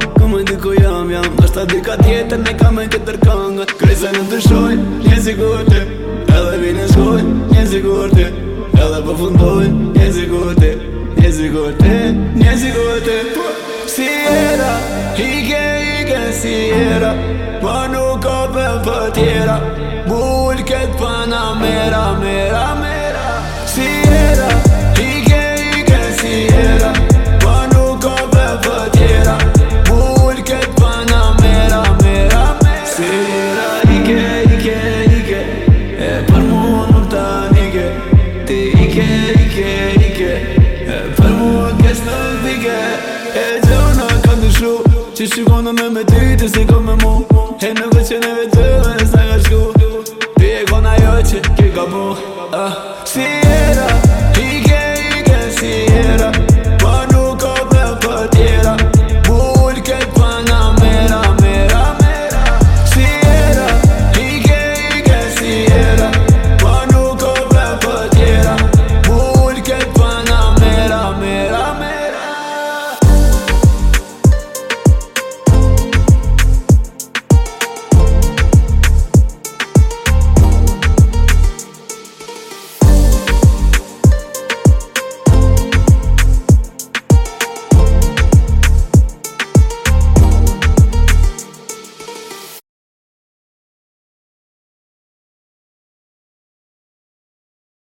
Come diku jam Nashta dika tjetër ne kam e këtër këngët Krejt se në të shoj, një sigur ti Edhe vine shkoj, një sigur ti Edhe përfundoj, një sigur ti Një sigur ti, një sigur ti Si era, ike si era Ma nuk ka për tjera Bull këtë pana mera Si era, ike si era Ma nuk ka për tjera Bull këtë pana mera Si era, ike E për mu nuk ta nike Ti ike E për mu kes në vike E gjona ka të shru Që shikona me ty të si kom me mu E në këtë që neve të e s'na ka shku Ti e kona jo që ki ka bu Si era